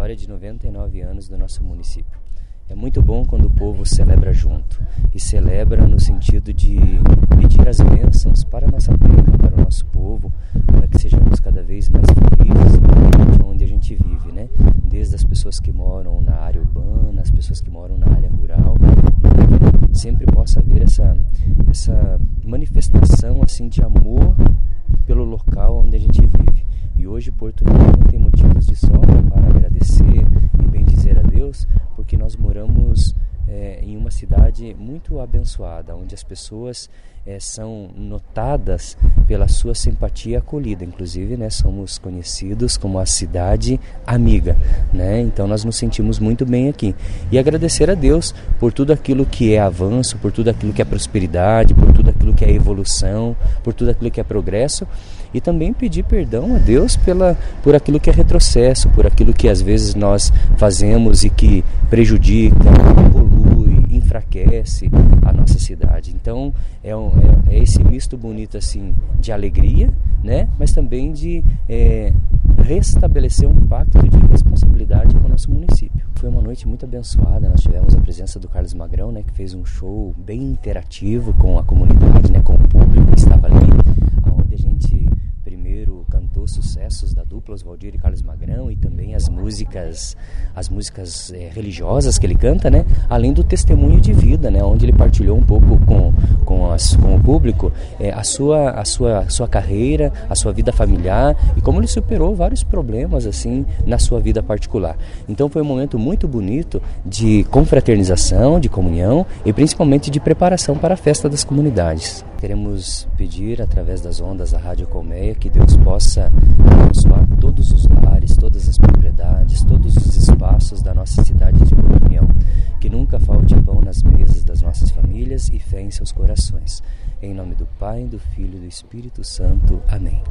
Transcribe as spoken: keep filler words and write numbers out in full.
aniversário de noventa e nove anos do nosso município. É muito bom quando o povo celebra junto, e celebra no sentido de pedir as bênçãos para a nossa terra, para o nosso povo, para que sejamos cada vez mais felizes no ambiente onde a gente vive, né? Desde as pessoas que moram na área urbana, as pessoas que moram na área rural, né? Que sempre possa haver essa, essa manifestação assim, de amor pelo local onde a gente vive. E hoje Porto União tem motivos de sobra para agradecer e bendizer a Deus, porque nós moramos é, em uma cidade muito abençoada, onde as pessoas é, são notadas pela sua simpatia e acolhida. Inclusive, né, somos conhecidos como a cidade amiga, né? Então nós nos sentimos muito bem aqui. E agradecer a Deus por tudo aquilo que é avanço, por tudo aquilo que é prosperidade, por tudo aquilo que é evolução, por tudo aquilo que é progresso. E também pedir perdão a Deus pela, por aquilo que é retrocesso, por aquilo que às vezes nós fazemos e que prejudica, polui, enfraquece a nossa cidade. Então é, um, é, é esse misto bonito assim de alegria, né? Mas também de é, restabelecer um pacto de responsabilidade com o nosso município. Foi uma noite muito abençoada, nós tivemos a presença do Carlos Magrão, né, que fez um show bem interativo com a comunidade, né, com o público que estava ali, onde a gente primeiro cantou sucessos da dupla Oswaldir e Carlos Magrão, e também as músicas as músicas é, religiosas que ele canta, né? Além do testemunho de vida, né? Onde ele partilhou um pouco com, com, as, com o público é, a, sua, a sua, sua carreira, a sua vida familiar e como ele superou vários problemas assim na sua vida particular. Então foi um momento muito bonito de confraternização, de comunhão e principalmente de preparação para a festa das comunidades. Queremos pedir através das ondas da Rádio Colmeia que Deus possa abençoar todos os lares, todas as propriedades, todos os espaços da nossa cidade de Porto União. Que nunca falte pão nas mesas das nossas famílias e fé em seus corações. Em nome do Pai, do Filho e do Espírito Santo. Amém.